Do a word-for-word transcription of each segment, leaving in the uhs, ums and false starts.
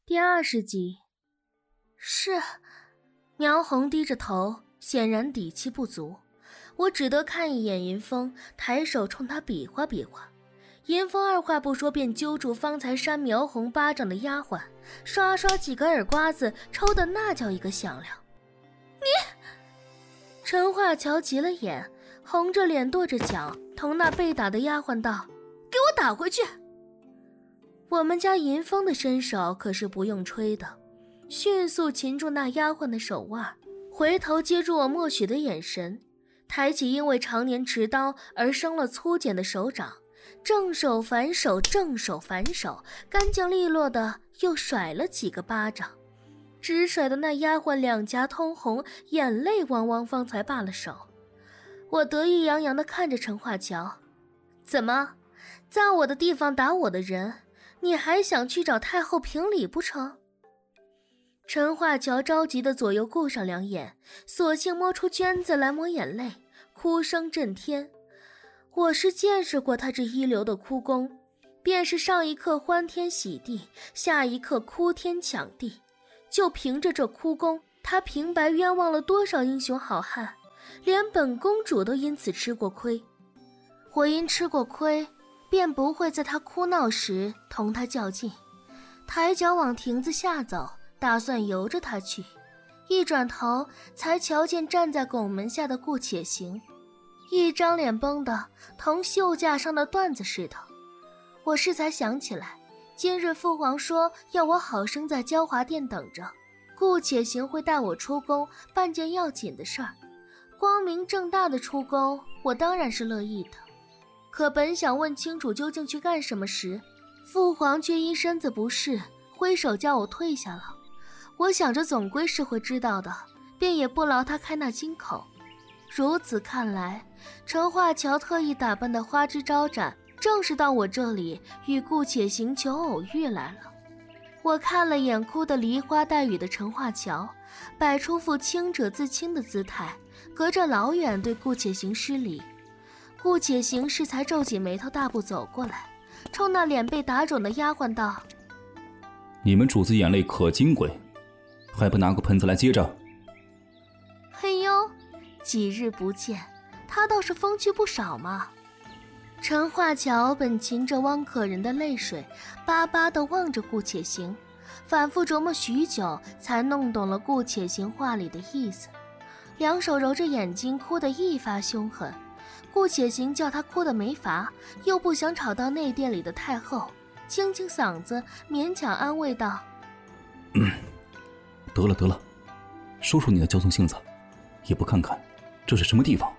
第二十集。是。苗红低着头，显然底气不足。我只得看一眼银风，抬手冲他比划比划。银风二话不说便揪住方才扇苗红巴掌的丫鬟，刷刷几个耳刮子，抽的那叫一个响亮。你！陈化乔急了眼，红着脸跺着脚，同那被打的丫鬟道：给我打回去！我们家银风的身手可是不用吹的，迅速擒住那丫鬟的手腕，回头接住我默许的眼神，抬起因为常年持刀而生了粗茧的手掌，正手反手，正手反手，干净利落的又甩了几个巴掌，直甩的那丫鬟两颊通红，眼泪汪汪，方才罢了手。我得意洋洋地看着陈化乔，怎么，在我的地方打我的人，你还想去找太后评理不成？陈化乔着急地左右顾上两眼，索性摸出绢子来抹眼泪，哭声震天。我是见识过他这一流的哭功，便是上一刻欢天喜地，下一刻哭天抢地，就凭着这哭功，他平白冤枉了多少英雄好汉，连本公主都因此吃过亏。我因吃过亏，便不会在他哭闹时同他较劲，抬脚往亭子下走，打算由着他去。一转头才瞧见站在拱门下的顾且行，一张脸绷得同绣架上的缎子似的。我这才想起来，今日父皇说要我好生在娇华殿等着，顾且行会带我出宫办件要紧的事儿。光明正大的出宫，我当然是乐意的。可本想问清楚究竟去干什么时，父皇却因身子不适，挥手叫我退下了。我想着总归是会知道的，便也不劳他开那金口。如此看来，陈化乔特意打扮的花枝招展，正是到我这里与顾且行求偶遇来了。我看了眼哭得梨花带雨的陈化乔，摆出副清者自清的姿态，隔着老远对顾且行施礼。顾且行适才皱起眉头，大步走过来，冲那脸被打肿的丫鬟道： 你们主子眼泪可金贵，还不拿个盆子来接着？ 嘿呦，几日不见，他倒是风趣不少嘛。陈化乔本噙着汪可人的泪水，巴巴地望着顾且行，反复琢磨许久，才弄懂了顾且行话里的意思，两手揉着眼睛，哭得一发凶狠。顾且行叫他哭得没法，又不想吵到内殿里的太后，清清嗓子，勉强安慰道： 嗯，得了得了，说说你的骄纵性子，也不看看这是什么地方。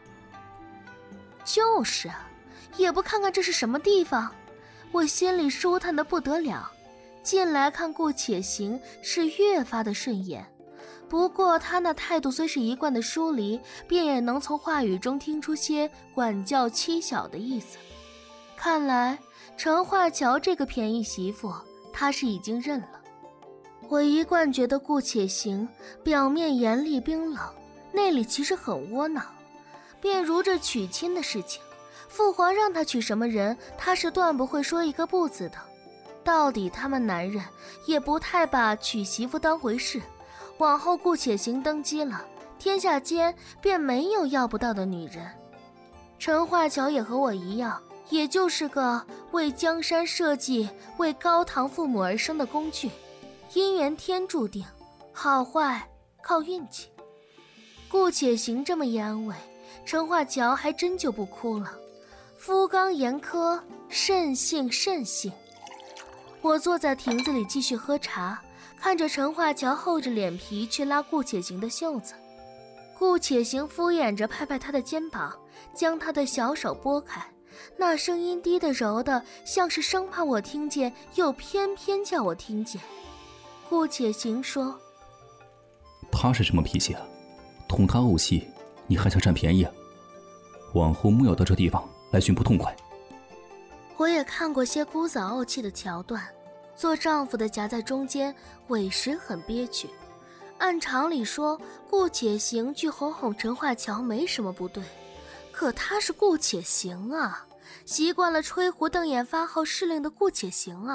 就是啊，也不看看这是什么地方。我心里舒坦得不得了，近来看顾且行是越发的顺眼。不过他那态度虽是一贯的疏离，便也能从话语中听出些管教妻小的意思。看来陈化乔这个便宜媳妇，他是已经认了。我一贯觉得顾且行表面严厉冰冷，内里其实很窝囊。便如这娶亲的事情，父皇让他娶什么人，他是断不会说一个不字的。到底他们男人也不太把娶媳妇当回事，往后顾且行登基了，天下间便没有要不到的女人。陈化乔也和我一样，也就是个为江山社稷、为高堂父母而生的工具，姻缘天注定，好坏靠运气。顾且行这么一安慰，陈化乔还真就不哭了。夫纲严苛，慎性慎性。我坐在亭子里继续喝茶，看着陈化乔厚着脸皮去拉顾且行的袖子。顾且行敷衍着拍拍他的肩膀，将他的小手拨开，那声音低得柔的像是生怕我听见，又偏偏叫我听见。顾且行说： 他是什么脾气啊？同他怄气，你还想占便宜啊？往后莫要到这地方来寻不痛快。 我也看过些姑嫂怄气的桥段，做丈夫的夹在中间，委实很憋屈。按常理说，顾且行去哄哄陈化乔没什么不对，可他是顾且行啊，习惯了吹胡瞪眼发号施令的顾且行啊，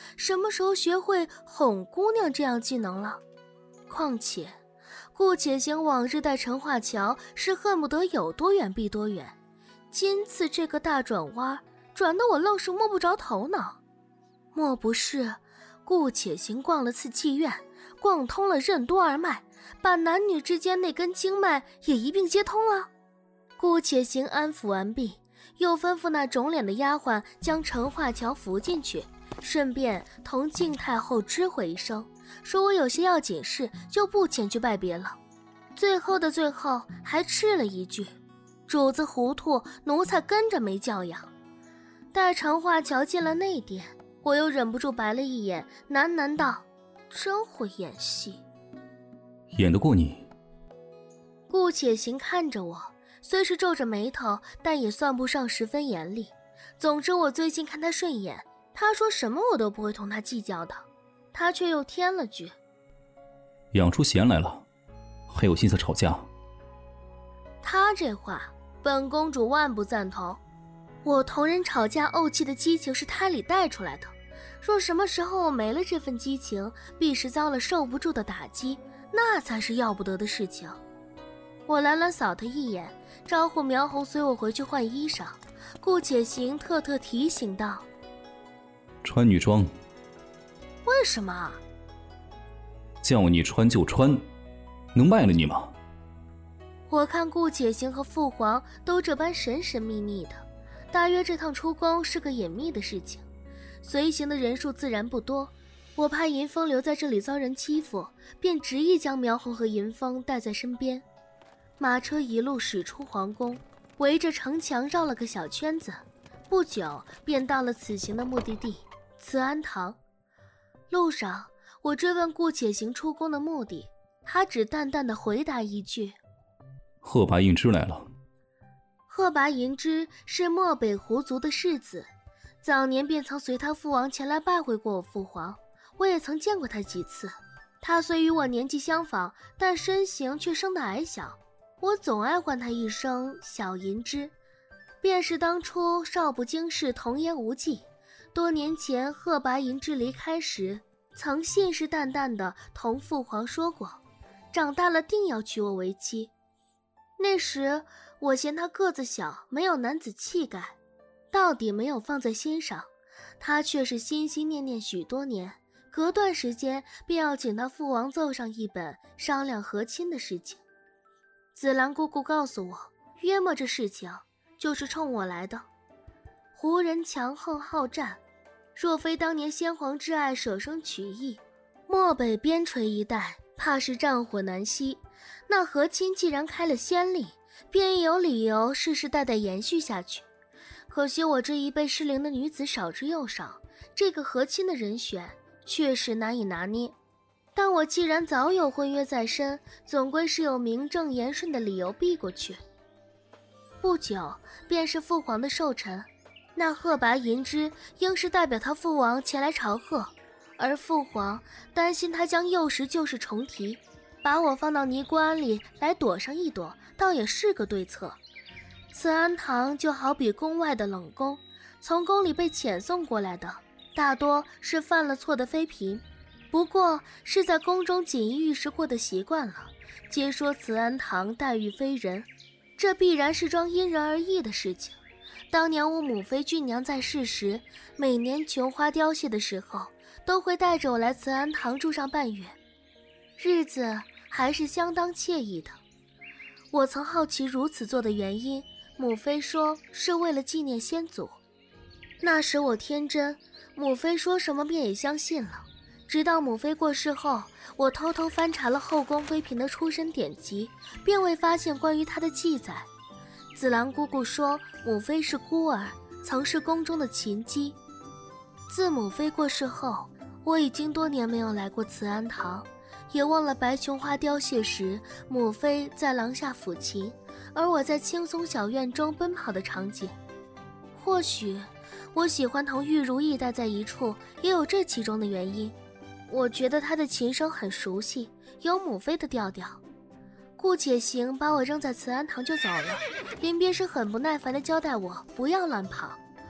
什么时候学会哄姑娘这样技能了？况且顾且行往日带陈化桥是恨不得有多远避多远，今次这个大转弯，转得我愣是摸不着头脑。莫不是顾且行逛了次妓院，逛通了任督二脉，把男女之间那根经脉也一并接通了？顾且行安抚完毕，又吩咐那肿脸的丫鬟将陈化桥扶进去，顺便同静太后知会一声，说我有些要紧事，就不前去拜别了。最后的最后还吃了一句，主子糊涂，奴才跟着没教养。待陈化桥进了内殿，我又忍不住白了一眼，喃喃道：真会演戏。 演得过你？ 顾且行看着我，虽是皱着眉头，但也算不上十分严厉。总之我最近看他顺眼，他说什么我都不会同他计较的。他却又添了句： 养出弦来了，还有心思吵架？ 他这话本公主万不赞同。我同人吵架怄气的激情是胎里带出来的，若什么时候我没了这份激情，必是遭了受不住的打击，那才是要不得的事情。我懒懒扫他一眼，招呼苗红随我回去换衣裳。顾且行特特提醒道： 穿女装。 为什么？ 叫你穿就穿，能卖了你吗？ 我看顾且行和父皇都这般神神秘秘的，大约这趟出宫是个隐秘的事情，随行的人数自然不多。我怕银风留在这里遭人欺负，便执意将苗红和银风带在身边。马车一路驶出皇宫，围着城墙绕了个小圈子，不久便到了此行的目的地慈安堂。路上我追问顾且行出宫的目的，他只淡淡的回答一句： 贺拔银之来了。 贺拔银之是漠北胡族的世子，早年便曾随他父王前来拜会过我父皇，我也曾见过他几次。他虽与我年纪相仿，但身形却生得矮小，我总爱唤他一声小银之。便是当初少不经事童言无忌，多年前贺拔银之离开时，曾信誓旦旦地同父皇说过，长大了定要娶我为妻。那时我嫌他个子小，没有男子气概，到底没有放在心上。他却是心心念念许多年，隔段时间便要请他父王奏上一本，商量和亲的事情。紫兰姑姑告诉我，约莫这事情就是冲我来的。胡人强横好战，若非当年先皇之爱舍生取义，漠北边陲一带怕是战火难息。那和亲既然开了先例，便有理由世世代代延续下去。可惜我这一辈适龄的女子少之又少，这个和亲的人选确实难以拿捏。但我既然早有婚约在身，总归是有名正言顺的理由避过去。不久便是父皇的寿辰，那贺拔银之应是代表他父王前来朝贺，而父皇担心他将幼时旧事重提，把我放到尼姑庵里来躲上一躲，倒也是个对策。慈安堂就好比宫外的冷宫，从宫里被遣送过来的大多是犯了错的妃嫔，不过是在宫中锦衣玉食过的习惯了，皆说慈安堂待遇非人，这必然是桩因人而异的事情。当年我母妃俊娘在世时，每年琼花凋谢的时候，都会带着我来慈安堂住上半月，日子还是相当惬意的。我曾好奇如此做的原因，母妃说是为了纪念先祖。那时我天真，母妃说什么便也相信了。直到母妃过世后，我偷偷翻查了后宫妃嫔的出身典籍，并未发现关于她的记载。紫兰姑姑说母妃是孤儿，曾是宫中的琴姬。自母妃过世后，我已经多年没有来过慈安堂，也忘了白琼花凋谢时母妃在廊下抚琴，而我在青松小院中奔跑的场景。或许我喜欢同玉如意待在一处，也有这其中的原因。我觉得她的琴声很熟悉，有母妃的调调。顾且行把我扔在慈安堂就走了，临别时很不耐烦地交代我不要乱跑，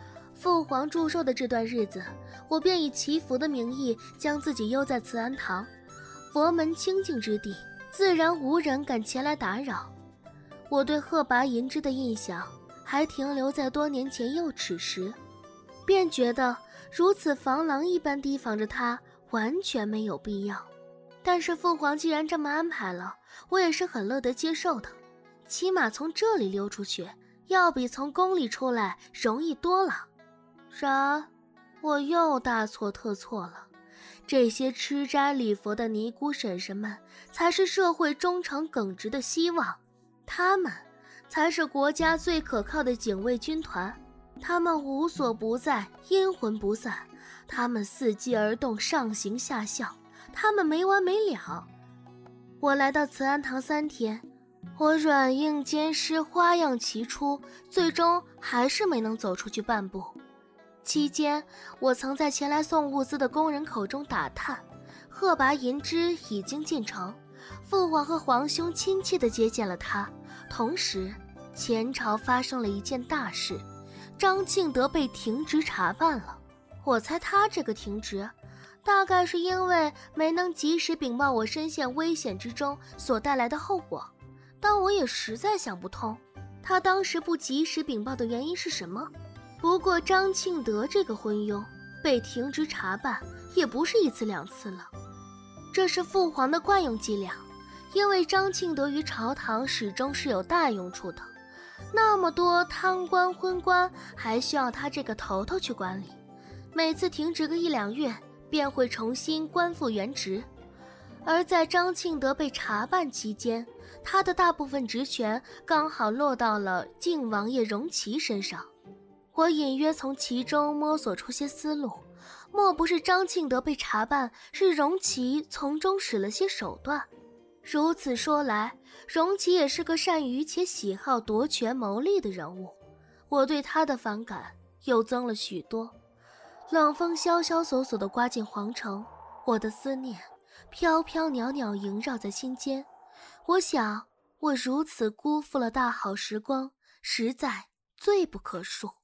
父皇祝寿的这段日子，我便以祈福的名义将自己幽在慈安堂，佛门清净之地，自然无人敢前来打扰。我对鹤拔银枝的印象还停留在多年前幼齿时，便觉得如此防狼一般提防着他完全没有必要。但是父皇既然这么安排了，我也是很乐得接受的，起码从这里溜出去要比从宫里出来容易多了。啥？我又大错特错了。这些吃斋礼佛的尼姑婶婶们才是社会忠诚耿直的希望，他们才是国家最可靠的警卫军团，他们无所不在，阴魂不散，他们伺机而动，上行下效，他们没完没了。我来到慈安堂三天，我软硬兼施，花样齐出，最终还是没能走出去半步。期间，我曾在前来送物资的工人口中打探，鹤拔银枝已经进城，父皇和皇兄亲切地接见了他。同时，前朝发生了一件大事，张庆德被停职查办了。我猜他这个停职，大概是因为没能及时禀报我身陷危险之中所带来的后果，但我也实在想不通，他当时不及时禀报的原因是什么。不过张庆德这个昏庸被停职查办也不是一次两次了，这是父皇的惯用伎俩，因为张庆德于朝堂始终是有大用处的，那么多贪官昏官还需要他这个头头去管理，每次停职个一两月便会重新官复原职。而在张庆德被查办期间，他的大部分职权刚好落到了靖王爷荣琪身上。我隐约从其中摸索出些思路，莫不是张庆德被查办是荣琪从中使了些手段？如此说来，荣琪也是个善于且喜好夺权谋利的人物，我对他的反感又增了许多。冷风萧萧索索地刮进皇城，我的思念飘飘袅袅萦绕在心间。我想，我如此辜负了大好时光，实在罪不可恕。